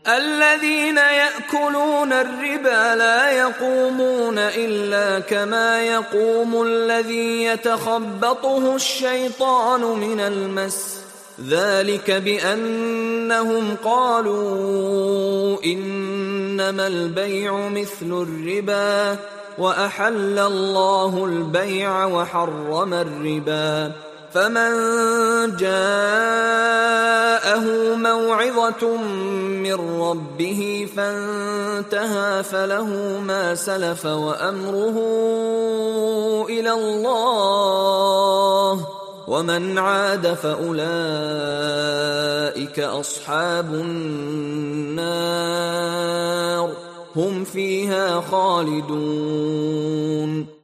الذين يأكلون الربا لا يقومون إلا كما يقوم الذي يتخبطه الشيطان من المس، ذلك بأنهم قالوا إنما البيع مثل الربا وأحل الله البيع وحرم الربا، فمن جاءه موعظة من ربه فانتهى فله ما سلف وأمره إلى الله، ومن عاد فأولئك أصحاب النار هم فيها خالدون.